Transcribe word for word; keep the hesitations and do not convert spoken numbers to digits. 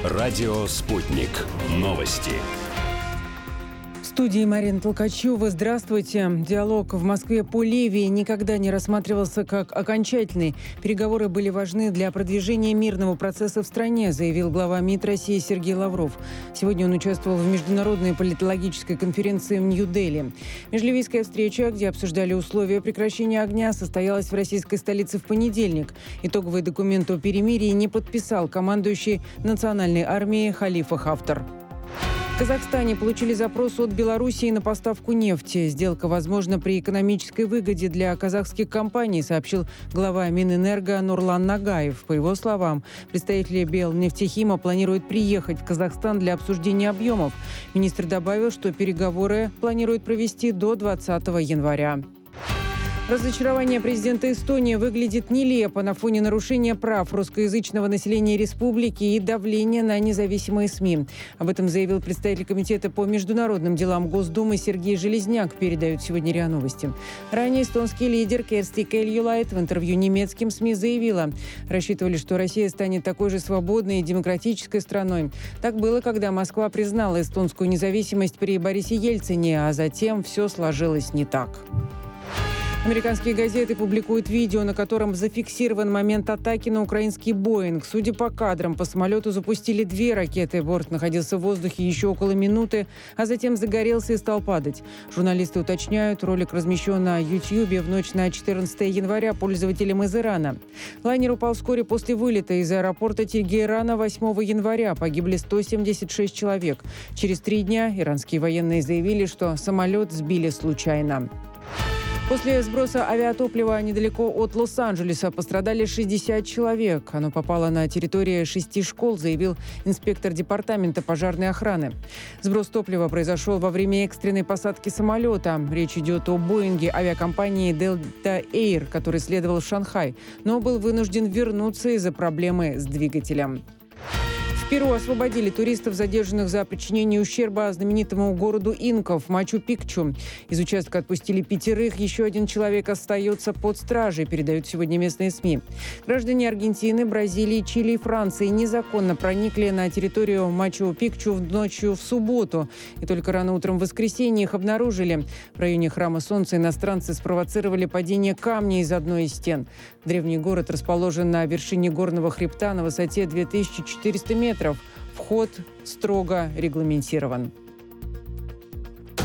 Радио «Спутник». Новости. В студии Марина Толкачева. Здравствуйте. Диалог в Москве по Ливии никогда не рассматривался как окончательный. Переговоры были важны для продвижения мирного процесса в стране, заявил глава МИД России Сергей Лавров. Сегодня он участвовал в международной политологической конференции в Нью-Дели. Межливийская встреча, где обсуждали условия прекращения огня, состоялась в российской столице в понедельник. Итоговый документ о перемирии не подписал командующий национальной армией Халифа Хафтар. В Казахстане получили запрос от Белоруссии на поставку нефти. Сделка возможна при экономической выгоде для казахских компаний, сообщил глава Минэнерго Нурлан Нагаев. По его словам, представители Белнефтехима планируют приехать в Казахстан для обсуждения объемов. Министр добавил, что переговоры планируют провести до двадцатого января. Разочарование президента Эстонии выглядит нелепо на фоне нарушения прав русскоязычного населения республики и давления на независимые СМИ. Об этом заявил представитель Комитета по международным делам Госдумы Сергей Железняк, передают сегодня РИА Новости. Ранее эстонский лидер Керсти Кельюлайт в интервью немецким СМИ заявила: рассчитывали, что Россия станет такой же свободной и демократической страной. Так было, когда Москва признала эстонскую независимость при Борисе Ельцине, а затем все сложилось не так. Американские газеты публикуют видео, на котором зафиксирован момент атаки на украинский «Боинг». Судя по кадрам, по самолету запустили две ракеты. Борт находился в воздухе еще около минуты, а затем загорелся и стал падать. Журналисты уточняют, ролик размещен на Ютьюбе в ночь на четырнадцатое января пользователям из Ирана. Лайнер упал вскоре после вылета из аэропорта Тегерана восьмого января. Погибли сто семьдесят шесть человек. Через три дня иранские военные заявили, что самолет сбили случайно. После сброса авиатоплива недалеко от Лос-Анджелеса пострадали шестьдесят человек. Оно попало на территорию шести школ, заявил инспектор департамента пожарной охраны. Сброс топлива произошел во время экстренной посадки самолета. Речь идет о «Боинге» авиакомпании Delta Air, который следовал в Шанхай, но был вынужден вернуться из-за проблемы с двигателем. В Перу освободили туристов, задержанных за причинение ущерба знаменитому городу инков Мачу-Пикчу. Из участка отпустили пятерых, еще один человек остается под стражей, передают сегодня местные СМИ. Граждане Аргентины, Бразилии, Чили и Франции незаконно проникли на территорию Мачу-Пикчу ночью в субботу. И только рано утром в воскресенье их обнаружили. В районе Храма Солнца иностранцы спровоцировали падение камня из одной из стен. Древний город расположен на вершине горного хребта на высоте две тысячи четыреста метров. Вход строго регламентирован.